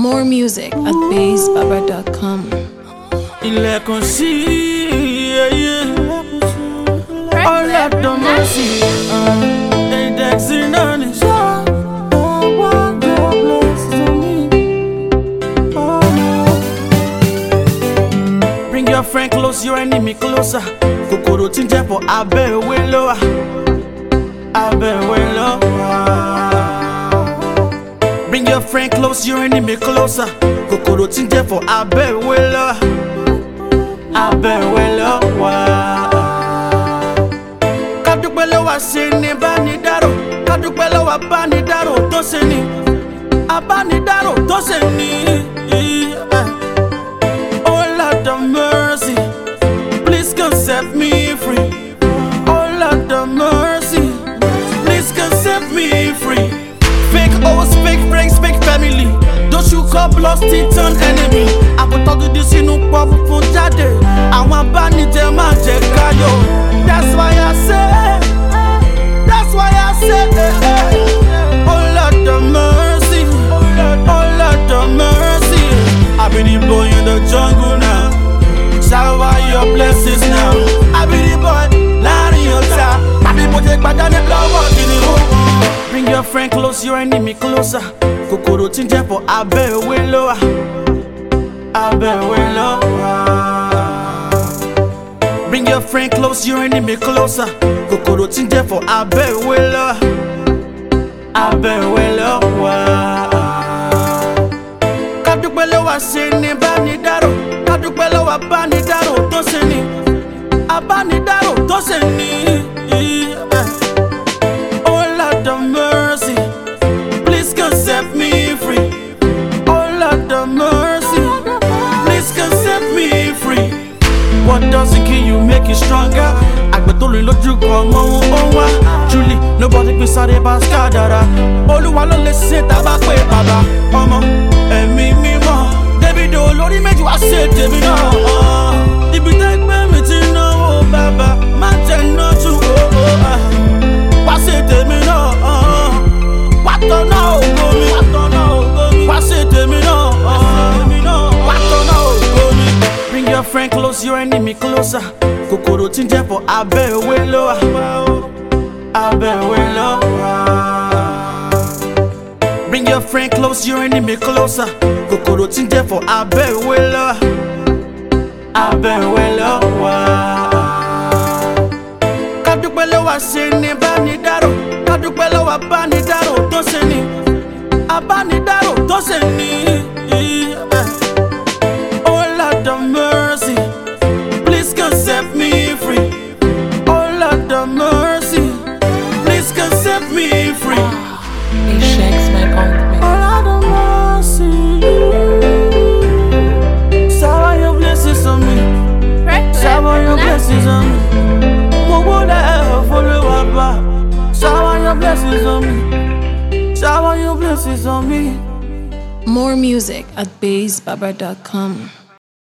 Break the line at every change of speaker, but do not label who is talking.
More music at BassBaba.com.
Ilẹ̀kùn sí ọlọ́dún mọ́sí ẹ̀ẹ́dẹ́gsì náà ní sọ. Bring your friend close, your enemy closer. Kòkòrò tí ń jẹ́ fọ abẹ́ ìwé lọ́wọ́, abẹ́ ìwé lọ́wọ́. Bring your friend close, your enemy closer. Kòkòrò tí ń jẹ́ fọ abẹ́ ìwé lọ́wọ́, abẹ́ ìwé lọ́wọ́. Kádúpẹ́ lọ́wọ́ ṣe ni bánidárò, kádúpẹ́ lọ́wọ́ bánidárò tó ṣe ni, abánidárò tó ṣe ni. Oh Lord of mercy, please come set me free. Oh Lord of mercy, please come set me free. Fake hoes, fake friends, fake family. Don't you call lost it on enemy. I put all of this in a pop for jade. I want banije man je kayo. That's why I say, that's why I say, oh Lord of mercy, oh Lord of mercy. I be the boy in the jungle now. Shower your blessings now. I be the boy, lying your top. I be boy take back down the flower. Bring your friend close, your enemy closer. Kòkòrò tí ń jẹ́ fọ abẹ́ ìwé lọ́wọ́, abẹ́ ìwé lọ́wọ́. Bring your friend close, your enemy closer. Kòkòrò tí ń jẹ́ fọ abẹ́ ìwé lọ́wọ́, abẹ́ ìwé lọ́wọ́. Kádúpẹ́ lọ́wọ́ ṣe ni bánidárò, kádúpẹ́ lọ́wọ́ bánidárò tó ṣe ni, abánidárò tó ṣe ni. Oh Lord of mercy, please come set me free. Oh Lord of mercy, please come set me free. What doesn't kill you make you stronger. Àgbẹ̀ tó rìn lójú kan mọ ohun wá. Truly, nobody gbé sáré bá skádàrá. Olúwa ló lè ṣe tábà pé bàbá ọmọ ẹ̀mí mímọ́. David olórí méjì wá ṣe tèmi náà. Ibi tẹ́ gbé mi ti náwó bàbá má jẹ́ náà tún wá ṣe tèmi náà. Wá tọ́nà ògo mi, wá ṣe tèmi náà. Wá tọ́nà ògo mi. Bring your friend close, your enemy closer. Kòkòrò tí ń jẹ́ fọ abẹ́ ìwé lọ́wọ́, abẹ́ ìwé lọ́wọ́. Bring your friend close, your enemy closer. Kòkòrò tí ń jẹ́ fọ abẹ́ ìwé lọ́wọ́, abẹ́ ìwé lọ́wọ́. Kádúpẹ́ lọ́wọ́ ṣe ni bánidárò, kádúpẹ́ lọ́wọ́ bánidárò tó ṣe ni, abánidárò tó ṣe ni. Oh Lord of mercy, please come set me free. Oh Lord of mercy, please come set me free.
He shakes my own
Oh Lord of mercy, shower your blessings on me, shower your blessings on me. Mo wọlé follow up, shower your blessings on me, shower your blessings on me.
More music at BassBaba.com.